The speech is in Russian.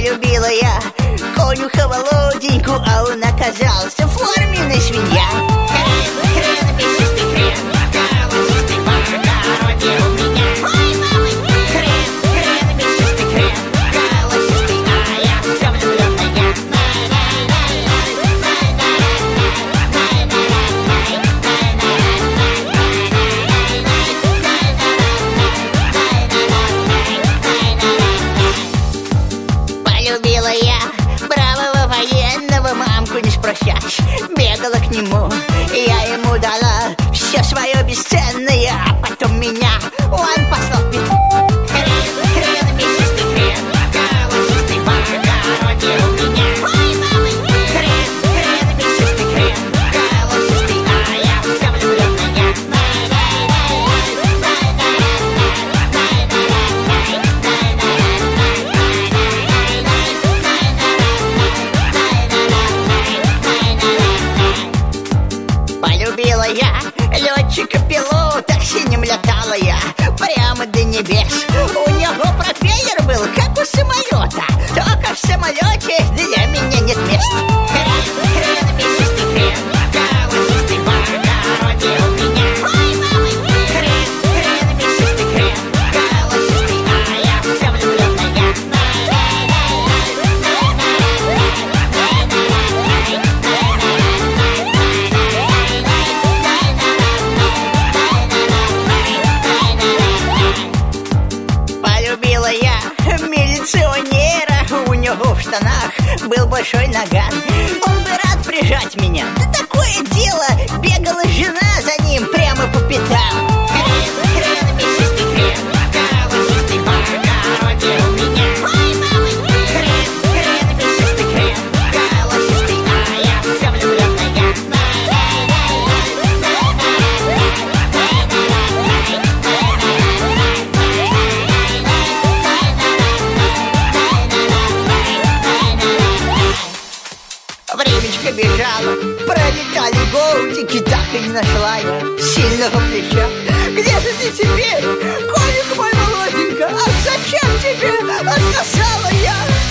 Полюбила я конюха Володеньку, а он оказался форменной свинья. Хрен, мясистый хрен, голосистый в огороде у меня. Ой, мама, хрен, мясистый хрен, голосистый, а я все влюбленная. Полюбила я бравого военного, мамку не спросясь, бегала к нему, я ему дала все свое бесценное, а потом меня он послал в петлю. Хрен, мясистый хрен, голосистый в огороде у меня. Ой, мама, хрен, мясистый хрен, голосистый, а я все влюбленная. Полюбила я летчика-пилота, синим летала я прямо до небес. У него пропеллер был, как у самолета, только в самолете для меня нет мест. Хрен, мясистый хрен, голосистый в огороде у меня. Ой, мама, хрен, мясистый хрен, голосистый, а я все влюбленная. Полюбила я милиционера, у него в штанах был большой наган. Он бы рад прижать меня, да такое дело, бегала жена за ним прямо по пятам. Хрен, мясистый хрен, голосистый в огороде у меня. Ой, мама, хрен, мясистый хрен, голосистый, а я все влюбленная. Времечко бежало, пролетали годики, так и не нашла я сильного плеча. Где же ты теперь, конюх мой Володенька? А зачем тебе отказала я?